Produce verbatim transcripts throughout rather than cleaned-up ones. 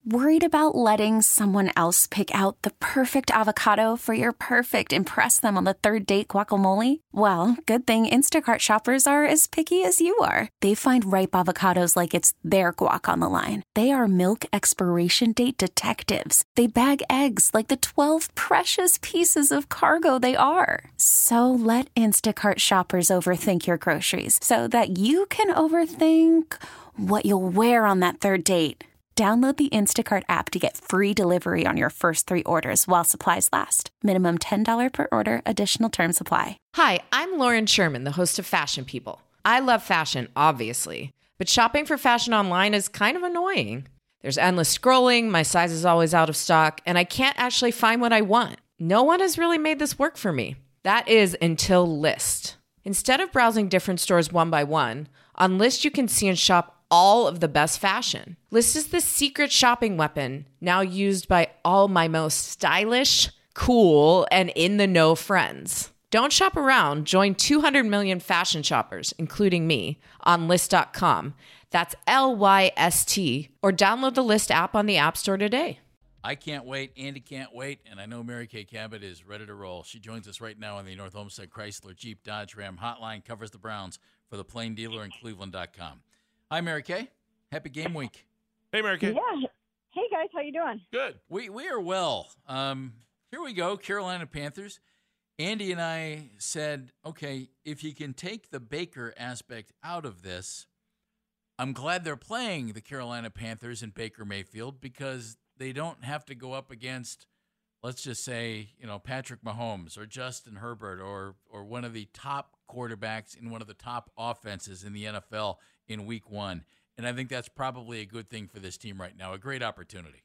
Worried about letting someone else pick out the perfect avocado for your perfect impress them on the third date guacamole? Well, good thing Instacart shoppers are as picky as you are. They find ripe avocados like it's their guac on the line. They are milk expiration date detectives. They bag eggs like the twelve precious pieces of cargo they are. So let Instacart shoppers overthink your groceries so that you can overthink what you'll wear on that third date. Download the Instacart app to get free delivery on your first three orders while supplies last. Minimum ten dollars per order. Additional terms apply. Hi, I'm Lauren Sherman, the host of Fashion People. I love fashion, obviously, but shopping for fashion online is kind of annoying. There's endless scrolling, my size is always out of stock, and I can't actually find what I want. No one has really made this work for me. That is until Lyst. Instead of browsing different stores one by one, on Lyst you can see and shop all of the best fashion. Lyst is the secret shopping weapon now used by all my most stylish, cool, and in-the-know friends. Don't shop around. Join two hundred million fashion shoppers, including me, on Lyst dot com. That's L Y S T. Or download the Lyst app on the App Store today. I can't wait. Andy can't wait. And I know Mary Kay Cabot is ready to roll. She joins us right now on the North Homestead Chrysler Jeep Dodge Ram hotline, covers the Browns for the Plain Dealer and Cleveland dot com. Hi, Mary Kay. Happy game week. Hey, Mary Kay. Yeah. Hey, guys. How you doing? Good. We we are well. Um, here we go, Carolina Panthers. Andy and I said, okay, if you can take the Baker aspect out of this, I'm glad they're playing the Carolina Panthers in Baker Mayfield because they don't have to go up against, let's just say, you know, Patrick Mahomes or Justin Herbert or or one of the top quarterbacks in one of the top offenses in the N F L in week one. And I think that's probably a good thing for this team right now, a great opportunity.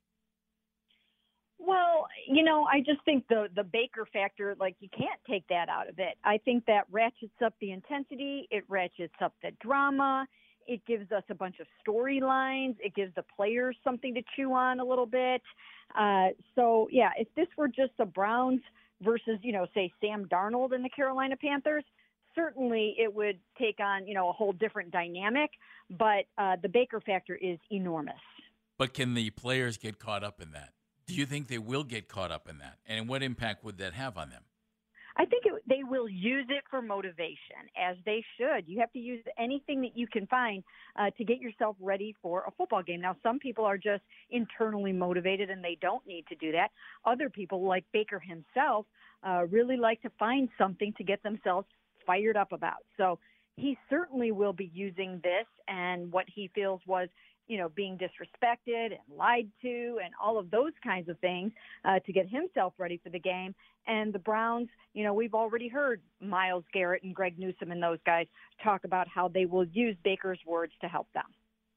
Well, you know, I just think the the Baker factor, like, you can't take that out of it. I think that ratchets up the intensity. It ratchets up the drama. It gives us a bunch of storylines. It gives the players something to chew on a little bit. Uh, so, yeah, if this were just the Browns versus, you know, say Sam Darnold and the Carolina Panthers, certainly it would take on, you know, a whole different dynamic. But uh, the Baker factor is enormous. But can the players get caught up in that? Do you think they will get caught up in that? And what impact would that have on them? I think it, they will use it for motivation, as they should. You have to use anything that you can find uh, to get yourself ready for a football game. Now, some people are just internally motivated, and they don't need to do that. Other people, like Baker himself, uh, really like to find something to get themselves fired up about. So he certainly will be using this and what he feels was, you know, being disrespected and lied to and all of those kinds of things uh, to get himself ready for the game. And the Browns, you know, we've already heard Myles Garrett and Greg Newsome and those guys talk about how they will use Baker's words to help them.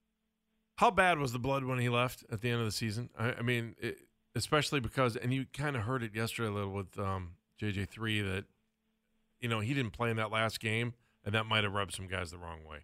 How bad was the blood when he left at the end of the season? I, I mean, it, especially because, and you kind of heard it yesterday a little with um, J J three that, you know, he didn't play in that last game, and that might have rubbed some guys the wrong way.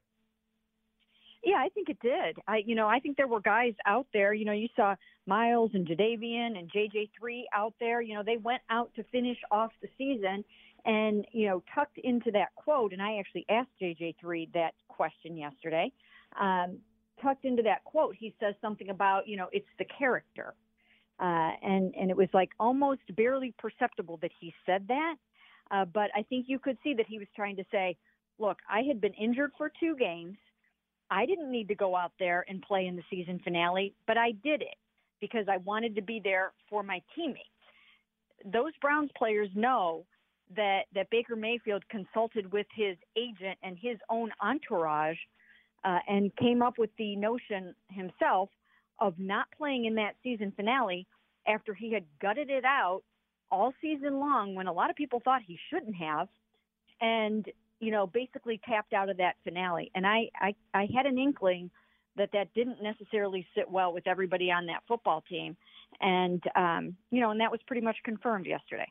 Yeah, I think it did. I, you know, I think there were guys out there. You know, you saw Myles and Jadeveon and J J three out there. You know, they went out to finish off the season, and you know, tucked into that quote. And I actually asked J J three that question yesterday. Um, tucked into that quote, he says something about, you know, it's the character, uh, and and it was like almost barely perceptible that he said that. Uh, but I think you could see that he was trying to say, look, I had been injured for two games. I didn't need to go out there and play in the season finale, but I did it because I wanted to be there for my teammates. Those Browns players know that, that Baker Mayfield consulted with his agent and his own entourage uh, and came up with the notion himself of not playing in that season finale after he had gutted it out all season long when a lot of people thought he shouldn't have. And you know, basically tapped out of that finale. And I, I, I had an inkling that that didn't necessarily sit well with everybody on that football team. And, um, you know, and that was pretty much confirmed yesterday.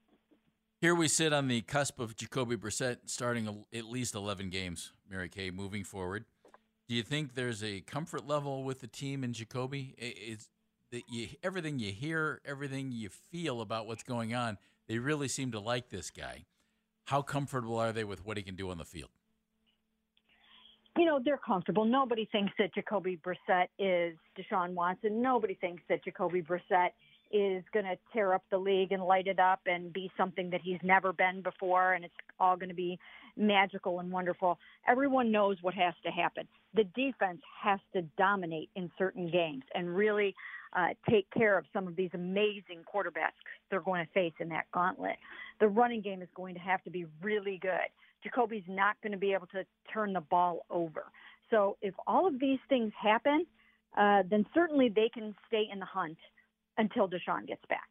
Here we sit on the cusp of Jacoby Brissett starting at least eleven games, Mary Kay, moving forward. Do you think there's a comfort level with the team in Jacoby? It's that you, everything you hear, everything you feel about what's going on, they really seem to like this guy. How comfortable are they with what he can do on the field? you know, they're comfortable. Nobody thinks that Jacoby Brissett is Deshaun Watson. Nobody thinks that Jacoby Brissett is going to tear up the league and light it up and be something that he's never been before, and it's all going to be magical and wonderful. Everyone knows what has to happen. The defense has to dominate in certain games and really uh, take care of some of these amazing quarterbacks they're going to face in that gauntlet. The running game is going to have to be really good. Jacoby's not going to be able to turn the ball over. So if all of these things happen, uh, then certainly they can stay in the hunt until Deshaun gets back.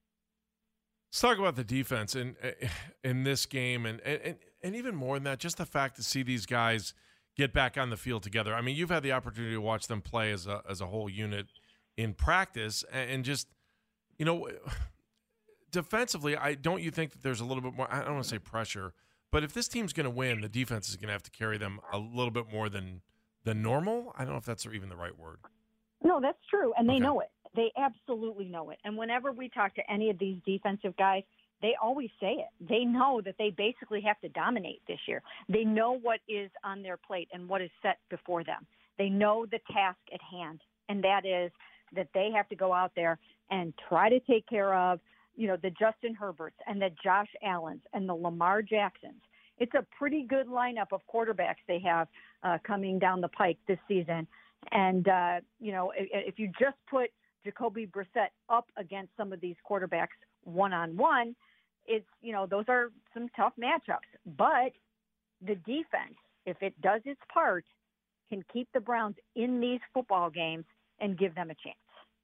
Let's talk about the defense in in this game, and, and and even more than that, just the fact to see these guys get back on the field together. I mean, you've had the opportunity to watch them play as a as a whole unit in practice, and just, you know, defensively, I don't you think that there's a little bit more, I don't want to say pressure, but if this team's going to win, the defense is going to have to carry them a little bit more than than normal. I don't know if that's even the right word. No, that's true, and they Okay. know it. They absolutely know it. And whenever we talk to any of these defensive guys, they always say it. They know that they basically have to dominate this year. They know what is on their plate and what is set before them. They know the task at hand, and that is that they have to go out there and try to take care of, you know, the Justin Herberts and the Josh Allens and the Lamar Jacksons. It's a pretty good lineup of quarterbacks they have uh, coming down the pike this season. And, uh, you know, if, if you just put Jacoby Brissett up against some of these quarterbacks one-on-one, it's, you know, those are some tough matchups. But the defense, if it does its part, can keep the Browns in these football games and give them a chance.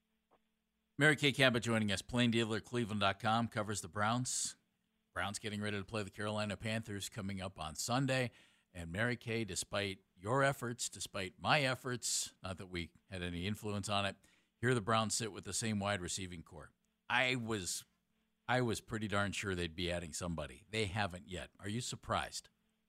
Mary Kay Cabot joining us. Plain Dealer Cleveland dot com covers the Browns. Browns getting ready to play the Carolina Panthers coming up on Sunday. And Mary Kay, despite your efforts, despite my efforts, not that we had any influence on it, here the Browns sit with the same wide receiving core. I was I was pretty darn sure they'd be adding somebody. They haven't yet. Are you surprised?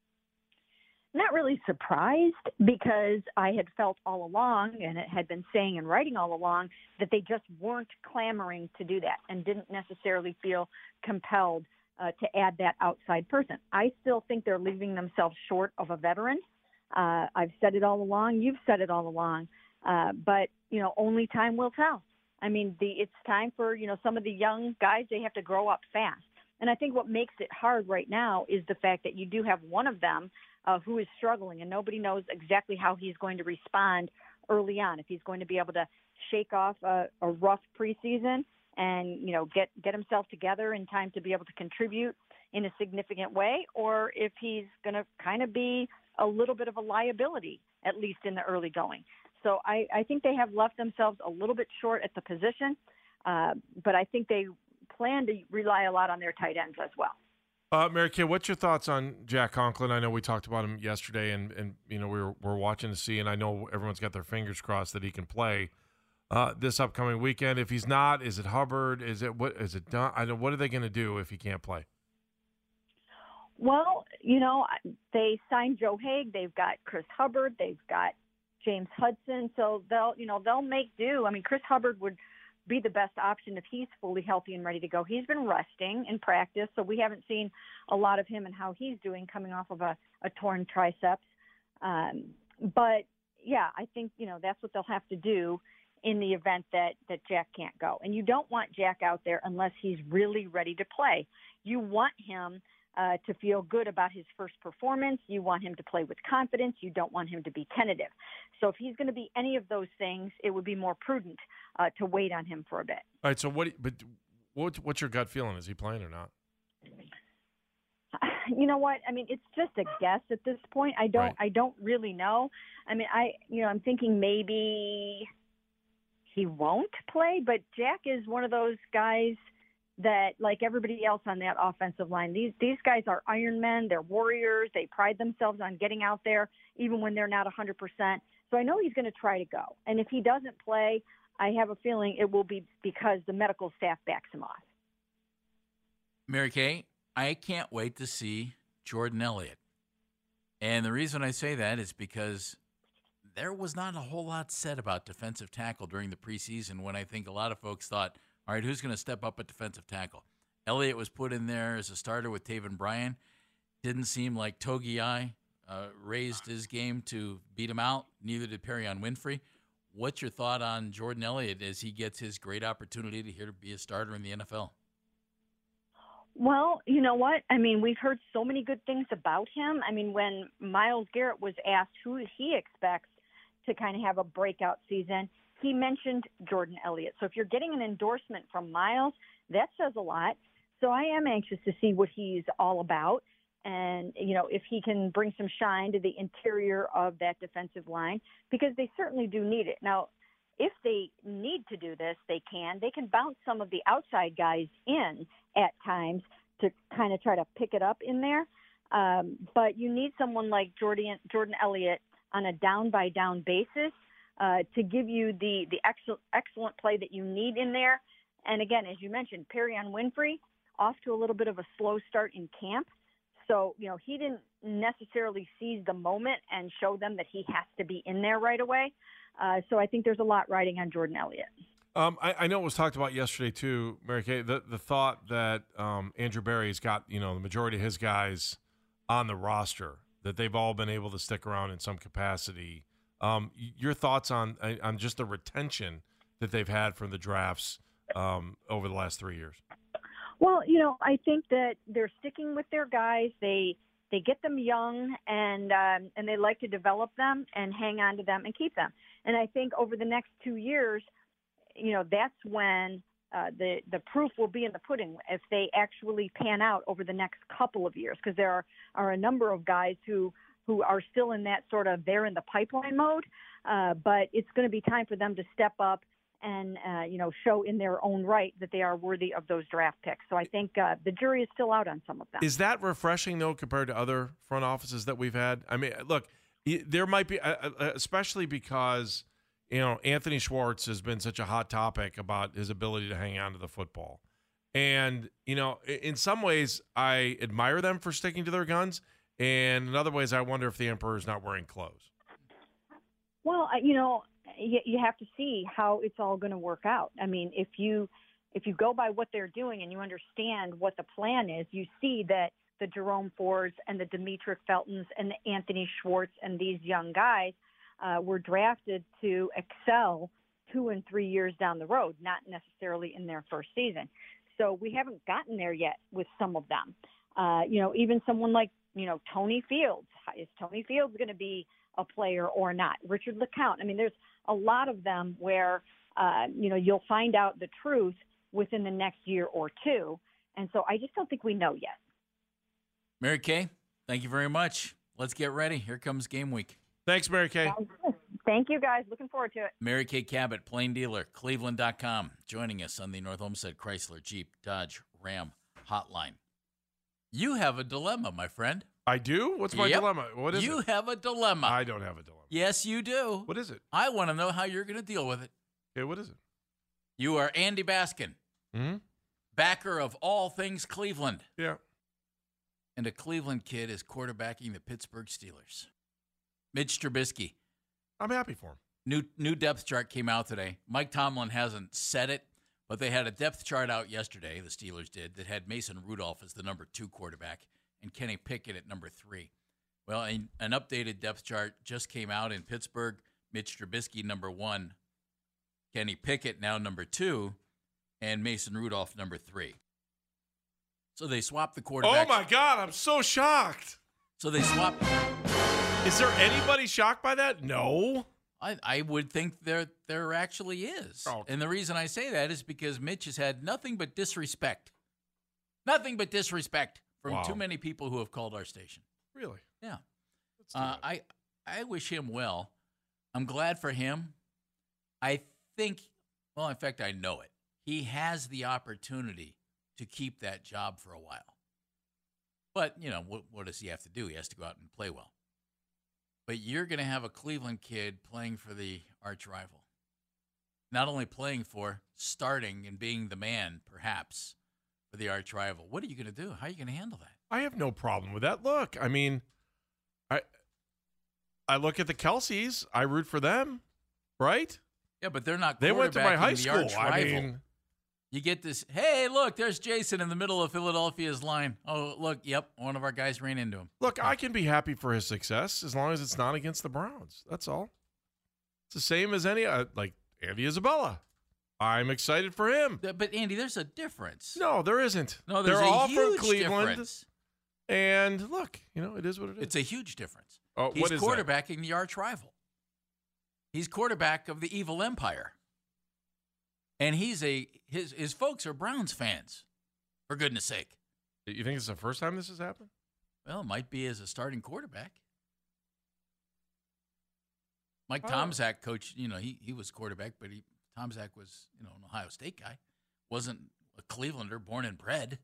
Not really surprised, because I had felt all along, and it had been saying and writing all along, that they just weren't clamoring to do that and didn't necessarily feel compelled uh, to add that outside person. I still think they're leaving themselves short of a veteran. Uh, I've said it all along. You've said it all along. Uh, but, you know, only time will tell. I mean, the, it's time for, you know, some of the young guys, they have to grow up fast. And I think what makes it hard right now is the fact that you do have one of them uh, who is struggling, and nobody knows exactly how he's going to respond early on, if he's going to be able to shake off a, a rough preseason and, you know, get, get himself together in time to be able to contribute in a significant way, or if he's going to kind of be a little bit of a liability, at least in the early going. So I, I think they have left themselves a little bit short at the position, uh, but I think they plan to rely a lot on their tight ends as well. Uh, Mary Kay, what's your thoughts on Jack Conklin? I know we talked about him yesterday, and, and you know we were, we're watching to see, and I know everyone's got their fingers crossed that he can play uh, this upcoming weekend. If he's not, is it Hubbard? Is it what? Is it done? I don't. What are they going to do if he can't play? Well, you know, they signed Joe Haig. They've got Chris Hubbard. They've got James Hudson. So they'll, you know, they'll make do. I mean, Chris Hubbard would be the best option if he's fully healthy and ready to go. He's been resting in practice, so we haven't seen a lot of him and how he's doing coming off of a, a torn triceps. Um, but, yeah, I think, you know, that's what they'll have to do in the event that, that Jack can't go. And you don't want Jack out there unless he's really ready to play. You want him Uh, to feel good about his first performance. You want him to play with confidence. You don't want him to be tentative. So if he's going to be any of those things, it would be more prudent uh, to wait on him for a bit. All right. So what? But what, what's your gut feeling? Is he playing or not? You know what? I mean, it's just a guess at this point. I don't. Right. I don't really know. I mean, I. You know, I'm thinking maybe he won't play. But Jack is one of those guys that, like everybody else on that offensive line, these these guys are Iron Men. They're warriors. They pride themselves on getting out there, even when they're not one hundred percent. So I know he's going to try to go. And if he doesn't play, I have a feeling it will be because the medical staff backs him off. Mary Kay, I can't wait to see Jordan Elliott. And the reason I say that is because there was not a whole lot said about defensive tackle during the preseason, when I think a lot of folks thought, all right, who's going to step up at defensive tackle? Elliott was put in there as a starter with Taven Bryan. Didn't seem like Togiai uh, raised his game to beat him out. Neither did Perrion Winfrey. What's your thought on Jordan Elliott as he gets his great opportunity to here to be a starter in the N F L? Well, you know what? I mean, we've heard so many good things about him. I mean, when Myles Garrett was asked who he expects to kind of have a breakout season, he mentioned Jordan Elliott. So if you're getting an endorsement from Myles, that says a lot. So I am anxious to see what he's all about. And, you know, if he can bring some shine to the interior of that defensive line, because they certainly do need it. Now, if they need to do this, they can. They can bounce some of the outside guys in at times to kind of try to pick it up in there. Um, but you need someone like Jordan, Jordan Elliott on a down-by-down basis uh, to give you the, the excellent, excellent play that you need in there. And, again, as you mentioned, Perrion Winfrey off to a little bit of a slow start in camp. So, you know, he didn't necessarily seize the moment and show them that he has to be in there right away. Uh, so I think there's a lot riding on Jordan Elliott. Um, I, I know it was talked about yesterday too, Mary Kay, the, the thought that um, Andrew Berry's got, you know, the majority of his guys on the roster, that they've all been able to stick around in some capacity. Um, your thoughts on on just the retention that they've had from the drafts um, over the last three years? Well, you know, I think that they're sticking with their guys. They they get them young, and um, and they like to develop them and hang on to them and keep them. And I think over the next two years, you know, that's when uh, the the proof will be in the pudding if they actually pan out over the next couple of years, because there are, are a number of guys who who are still in that sort of they're in the pipeline mode, uh, but it's going to be time for them to step up and, uh, you know, show in their own right that they are worthy of those draft picks. So I think uh, the jury is still out on some of them. Is that refreshing, though, compared to other front offices that we've had? I mean, look, there might be, especially because, you know, Anthony Schwartz has been such a hot topic about his ability to hang on to the football. And, you know, in some ways, I admire them for sticking to their guns. And in other ways, I wonder if the Emperor's not wearing clothes. Well, you know, you, you have to see how it's all going to work out. I mean, if you if you go by what they're doing and you understand what the plan is, you see that the Jerome Fords and the Demetric Feltons and the Anthony Schwartz and these young guys uh, were drafted to excel two and three years down the road, not necessarily in their first season. So we haven't gotten there yet with some of them. Uh, you know, even someone like, you know, Tony Fields. Is Tony Fields going to be a player or not? Richard LeCount. I mean, there's a lot of them where, uh, you know, you'll find out the truth within the next year or two. And so I just don't think we know yet. Mary Kay, thank you very much. Let's get ready. Here comes game week. Thanks, Mary Kay. Thank you, guys. Looking forward to it. Mary Kay Cabot, Plain Dealer, Cleveland dot com, joining us on the North Homestead Chrysler Jeep Dodge Ram Hotline. You have a dilemma, my friend. I do? What's my yep. dilemma? What is you it? You have a dilemma. I don't have a dilemma. Yes, you do. What is it? I want to know how you're going to deal with it. Okay, what is it? You are Andy Baskin, mm-hmm. backer of all things Cleveland. Yeah. And a Cleveland kid is quarterbacking the Pittsburgh Steelers. Mitch Trubisky. I'm happy for him. New new depth chart came out today. Mike Tomlin hasn't said it, but they had a depth chart out yesterday, the Steelers did, that had Mason Rudolph as the number two quarterback and Kenny Pickett at number three. Well, an, an updated depth chart just came out in Pittsburgh. Mitch Trubisky, number one. Kenny Pickett, now number two. And Mason Rudolph, number three. So they swapped the quarterback. Oh, my God. I'm so shocked. So they swapped. Is there anybody shocked by that? No. I, I would think there there actually is. Oh. And the reason I say that is because Mitch has had nothing but disrespect. Nothing but disrespect from wow. too many people who have called our station. Really? Yeah. Uh, I I wish him well. I'm glad for him. I think, well, in fact, I know it. He has the opportunity to keep that job for a while. But, you know, what, what does he have to do? He has to go out and play well. But you're going to have a Cleveland kid playing for the arch rival. Not only playing for, starting and being the man, perhaps, for the arch rival. What are you going to do? How are you going to handle that? I have no problem with that. Look, I mean, I I look at the Kelseys. I root for them, right? Yeah, but they're not. They went to my high the school. arch I rival. mean, You get this, hey, look, there's Jason in the middle of Philadelphia's line. Oh, look, yep, one of our guys ran into him. Look, I can be happy for his success as long as it's not against the Browns. That's all. It's the same as any, uh, like Andy Isabella. I'm excited for him. But, Andy, there's a difference. No, there isn't. No, there's They're a all huge from Cleveland. difference. And look, you know, it is what it is. It's a huge difference. Oh, He's what is quarterbacking the arch rival. He's quarterback of the evil empire. And he's a his his folks are Browns fans, for goodness sake. that? You think it's the first time this has happened? Well, it might be as a starting quarterback. Mike Oh. Tomczak coached, you know, he he was quarterback, but he Tomczak was, you know, an Ohio State guy. Wasn't a Clevelander, born and bred,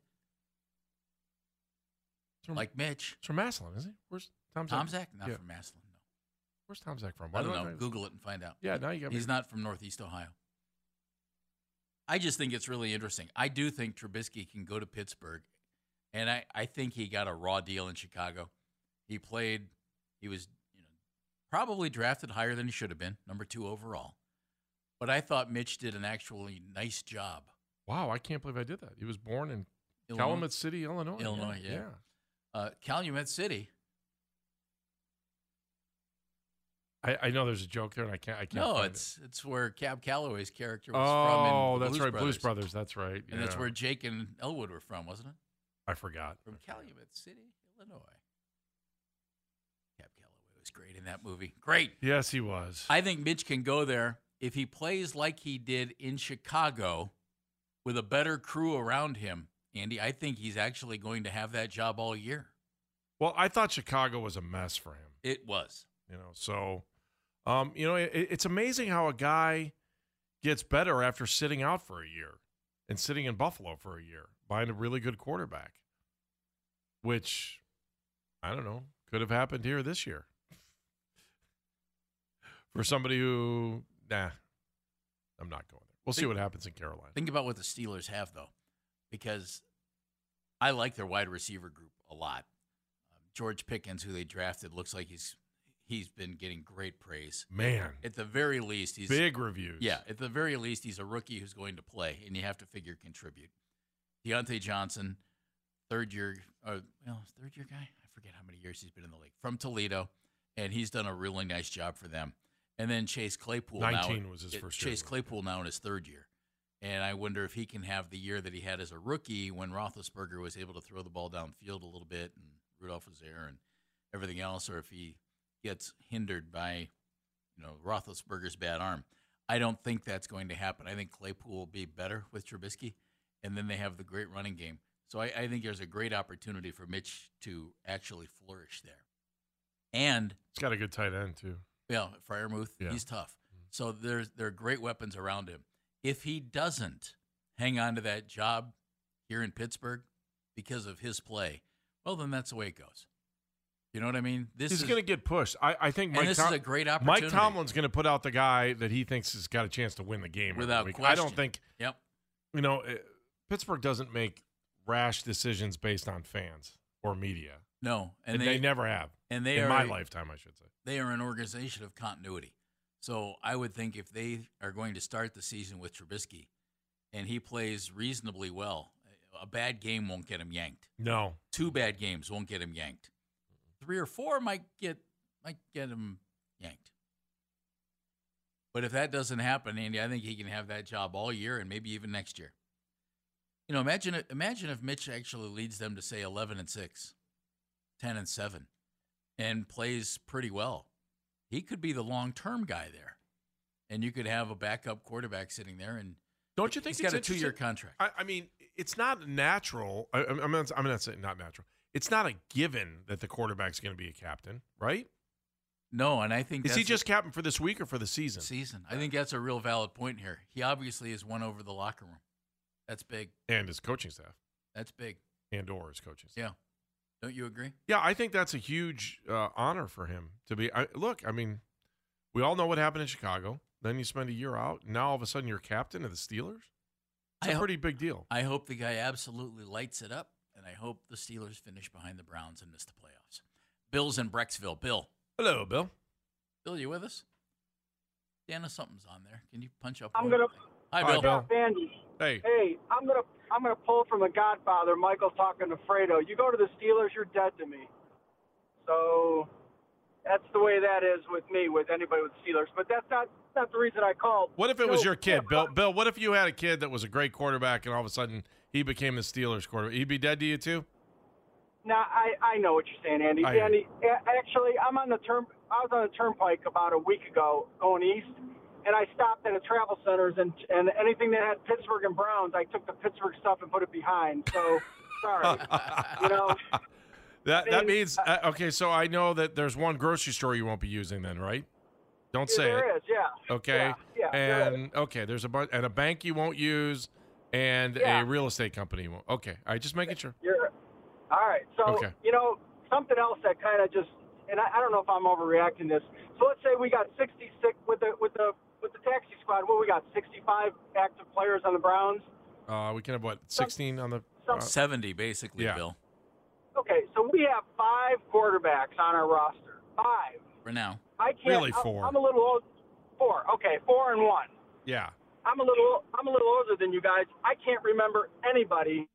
It's from, like Mitch. it's from Maslin, is he? Where's Tom Zach? Tomczak? Not Yeah. from Maslin, no. Where's Tom Zach from? I Why don't do know. Google it and find out. Yeah, now you got me. He's not from Northeast Ohio. I just think it's really interesting. I do think Trubisky can go to Pittsburgh, and I, I think he got a raw deal in Chicago. He played, he was you know, probably drafted higher than he should have been, number two overall. But I thought Mitch did an actually nice job. Wow, I can't believe I did that. He was born in Illinois. Calumet City, Illinois. Illinois, yeah. yeah. Uh, Calumet City. I, I know there's a joke there, and I can't. I can't. No, find it's it's where Cab Calloway's character it. was from. in Oh, the that's Blues right, Brothers. Blues Brothers. That's right. And that's yeah. where Jake and Elwood were from, wasn't it? I forgot. From Calumet City, Illinois. Cab Calloway was great in that movie. Great. Yes, he was. I think Mitch can go there if he plays like he did in Chicago with a better crew around him. Andy, I think he's actually going to have that job all year. Well, I thought Chicago was a mess for him. It was. You know, so um, you know, it, it's amazing how a guy gets better after sitting out for a year and sitting in Buffalo for a year, behind a really good quarterback, which I don't know could have happened here this year for somebody who, nah, I'm not going there. We'll see Think- what happens in Carolina. Think about what the Steelers have, though, because I like their wide receiver group a lot. Um, George Pickens, who they drafted, looks like he's he's been getting great praise. Man, At the very least, he's big reviews. Yeah, at the very least, he's a rookie who's going to play, and you have to figure contribute. Deontay Johnson, third year, uh, well, third year guy. I forget how many years he's been in the league, from Toledo, and he's done a really nice job for them. And then Chase Claypool. nineteen now, was his it- first year. Chase Claypool now in his third year, and I wonder if he can have the year that he had as a rookie when Roethlisberger was able to throw the ball downfield a little bit, and Rudolph was there, and everything else, or if he gets hindered by, you know, Roethlisberger's bad arm. I don't think that's going to happen. I think Claypool will be better with Trubisky, and then they have the great running game. So I, I think there's a great opportunity for Mitch to actually flourish there. And, He's got a good tight end too. yeah, Freiermuth, Yeah. he's tough. So there's there are great weapons around him. If he doesn't hang on to that job here in Pittsburgh because of his play, well, then that's the way it goes. You know what I mean? This He's is going to get pushed. I, I think Mike and this Tom- is a great opportunity. Mike Tomlin's going to put out the guy that he thinks has got a chance to win the game every Without week. I question. don't think, Yep. you know, uh, Pittsburgh doesn't make rash decisions based on fans or media. No, and, And, they, they, never have. and they in are my lifetime, I should say. they are an organization of continuity. So I would think if they are going to start the season with Trubisky and he plays reasonably well, a bad game won't get him yanked. No. Two bad games won't get him yanked. Three or four might get might get him yanked. But if that doesn't happen, Andy, I think he can have that job all year and maybe even next year. You know, imagine it- imagine if Mitch actually leads them to say eleven and six, ten and seven, and plays pretty well. He could be the long-term guy there, and you could have a backup quarterback sitting there, and Don't you think he's got it's a two-year interesting? contract. I, I mean, it's not natural. I, I'm, not, I'm not saying not natural. It's not a given that the quarterback's going to be a captain, right? No, and I think Is that's he just captain for this week or for the season? season. I think that's a real valid point here. He obviously has won over the locker room. That's big. And his coaching staff, That's big. and or his coaching staff. Yeah. Don't you agree? Yeah, I think that's a huge uh, honor for him to be. I, look, I mean, we all know what happened in Chicago. Then you spend a year out, and now all of a sudden you're captain of the Steelers. It's I a ho- pretty big deal. I hope the guy absolutely lights it up, and I hope the Steelers finish behind the Browns and miss the playoffs. Bill's in Brecksville. Bill. Hello, Bill. Bill, you with us? Dana, something's on there. Can you punch up? I'm one gonna thing? Hi, Hi, Bill. Bill. Andy. Hey. Hey, I'm gonna I'm gonna pull from The Godfather. Michael talking to Fredo. You go to the Steelers, you're dead to me. So that's the way that is with me, with anybody with Steelers. But that's not not the reason I called. What if it You was know, your kid, yeah, Bill? Bill, what if you had a kid that was a great quarterback and all of a sudden he became the Steelers quarterback? He'd be dead to you too? Now I, I know what you're saying, Andy. I hear Andy, a- actually, I'm on the turn. I was on the turnpike about a week ago going east, and I stopped at a travel centers, and and anything that had Pittsburgh and Browns, I took the Pittsburgh stuff and put it behind. So sorry, you know. That I that mean, means uh, okay. So I know that there's one grocery store you won't be using then, right? Don't Yeah, say there it. is, yeah. Okay. Yeah, yeah, there and okay, there's a bunch and a bank you won't use, and Yeah. a real estate company you won't. Okay, all right, just making sure. You're all right. So Okay. you know something else that kind of just, and I, I don't know if I'm overreacting this. So let's say we got sixty-six with the with the with the taxi squad. What we got? sixty-five active players on the Browns. Uh, we can have what sixteen on the. Some- Uh, seventy, basically, Yeah. Bill, Okay, so we have five quarterbacks on our roster. Five. for now. I can't. Really, I'm- four. I'm, a little old. Four. Okay, four and one. yeah. I'm a little. I'm a little older than you guys. I can't remember anybody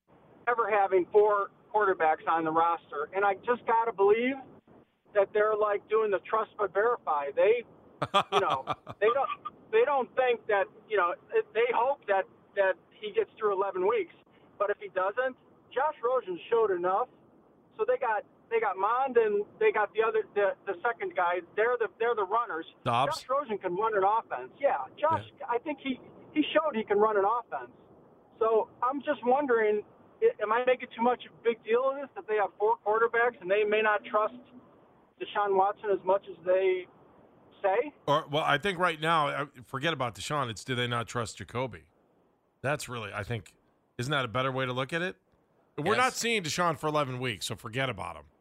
ever having four quarterbacks on the roster, and I just gotta believe that they're like doing the trust but verify. They, you know, they don't. They don't think that, you know. They hope that that he gets through eleven weeks, but if he doesn't, Josh Rosen showed enough. So they got they got Mond and they got the other the, the second guy. They're the they're the runners. Dobbs? Josh Rosen can run an offense. Yeah, Josh. I think he he showed he can run an offense. So I'm just wondering, i- am I making too much of a big deal of this that they have four quarterbacks and they may not trust Deshaun Watson as much as they say? Or well, I think right now, uh, forget about Deshaun. It's do they not trust Jacoby? That's really, I think, isn't that a better way to look at it? We're Yes. not seeing Deshaun for eleven weeks, so forget about him.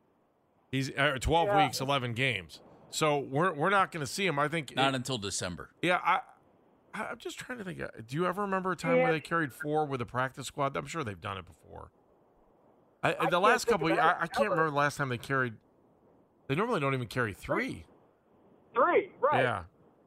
He's uh, twelve Yeah. weeks, eleven games. So we're we're not going to see him. I think. Not it- until December. yeah, I. I'm just trying to think. uh, Do you ever remember a time Yeah. where they carried four with a practice squad? I'm sure they've done it before. I, I the can't last think couple, of of, I, that I can't ever. remember the last time they carried. They normally don't even carry three. Three, right? Yeah.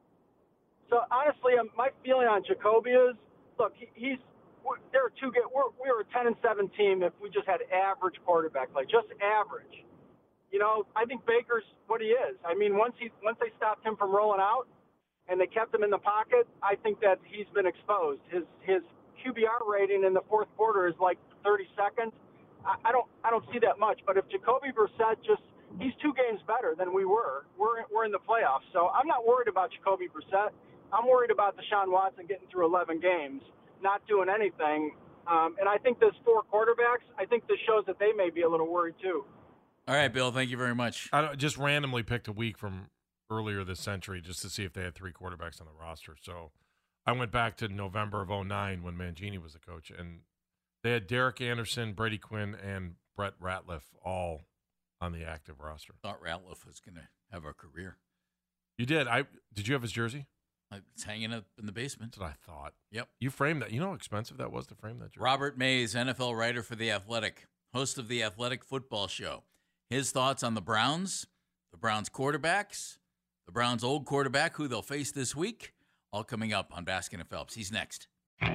So honestly, um, my feeling on Jacoby is, look, he, he's we're, there are two. Get we're we were a ten and seven team if we just had average quarterback play, just average. You know, I think Baker's what he is. I mean, once he once they stopped him from rolling out and they kept him in the pocket, I think that he's been exposed. His his Q B R rating in the fourth quarter is like thirty seconds. I, I don't I don't see that much. But if Jacoby Brissett just he's two games better than we were. We're we're in the playoffs, so I'm not worried about Jacoby Brissett. I'm worried about Deshaun Watson getting through eleven games, not doing anything. Um, and I think there's four quarterbacks. I think this shows that they may be a little worried too. All right, Bill, thank you very much. I don't, just randomly picked a week from earlier this century just to see if they had three quarterbacks on the roster. So I went back to November of oh nine when Mangini was the coach, and they had Derek Anderson, Brady Quinn, and Brett Ratliff all on the active roster. Thought Ratliff was going to have a career. You did. I did you have his jersey? It's hanging up in the basement. That's what I thought. Yep. You framed that. You know how expensive that was to frame that jersey? Robert Mays, N F L writer for The Athletic, host of The Athletic Football Show. His thoughts on the Browns, the Browns quarterbacks, the Browns' old quarterback, who they'll face this week, all coming up on Baskin and Phelps. He's next.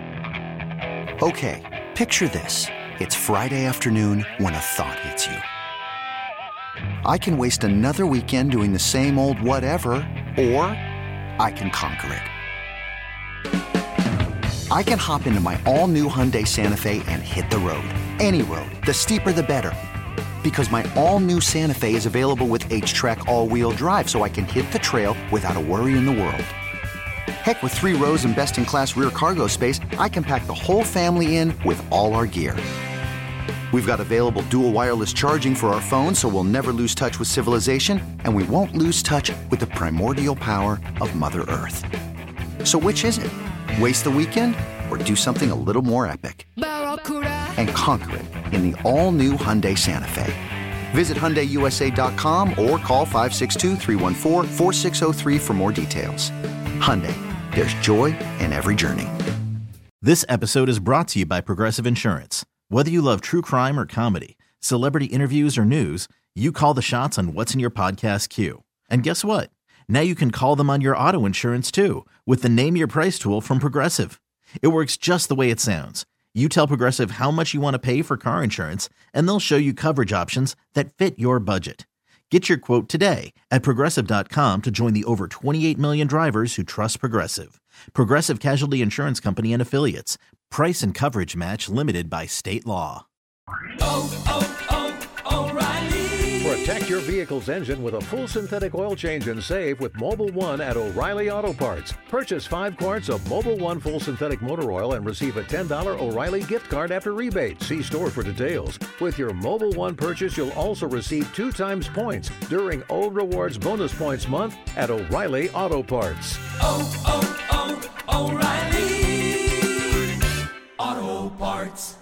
Okay, picture this. It's Friday afternoon when a thought hits you. I can waste another weekend doing the same old whatever, or I can conquer it. I can hop into my all-new Hyundai Santa Fe and hit the road. Any road. The steeper, the better. Because my all-new Santa Fe is available with H-Track all-wheel drive, so I can hit the trail without a worry in the world. Heck, with three rows and best-in-class rear cargo space, I can pack the whole family in with all our gear. We've got available dual wireless charging for our phones, so we'll never lose touch with civilization, and we won't lose touch with the primordial power of Mother Earth. So which is it? Waste the weekend or do something a little more epic? And conquer it in the all-new Hyundai Santa Fe. Visit Hyundai U S A dot com or call five six two, three one four, four six zero three for more details. Hyundai, there's joy in every journey. This episode is brought to you by Progressive Insurance. Whether you love true crime or comedy, celebrity interviews or news, you call the shots on what's in your podcast queue. And guess what? Now you can call them on your auto insurance too with the Name Your Price tool from Progressive. It works just the way it sounds. You tell Progressive how much you want to pay for car insurance, and they'll show you coverage options that fit your budget. Get your quote today at Progressive dot com to join the over twenty-eight million drivers who trust Progressive. Progressive Casualty Insurance Company and Affiliates. Price and coverage match limited by state law. Oh, oh, oh, O'Reilly. Protect your vehicle's engine with a full synthetic oil change and save with Mobil one at O'Reilly Auto Parts. Purchase five quarts of Mobil one full synthetic motor oil and receive a ten dollars O'Reilly gift card after rebate. See store for details. With your Mobil one purchase, you'll also receive two times points during O Rewards Bonus Points Month at O'Reilly Auto Parts. Oh, oh, oh, O'Reilly Auto Parts.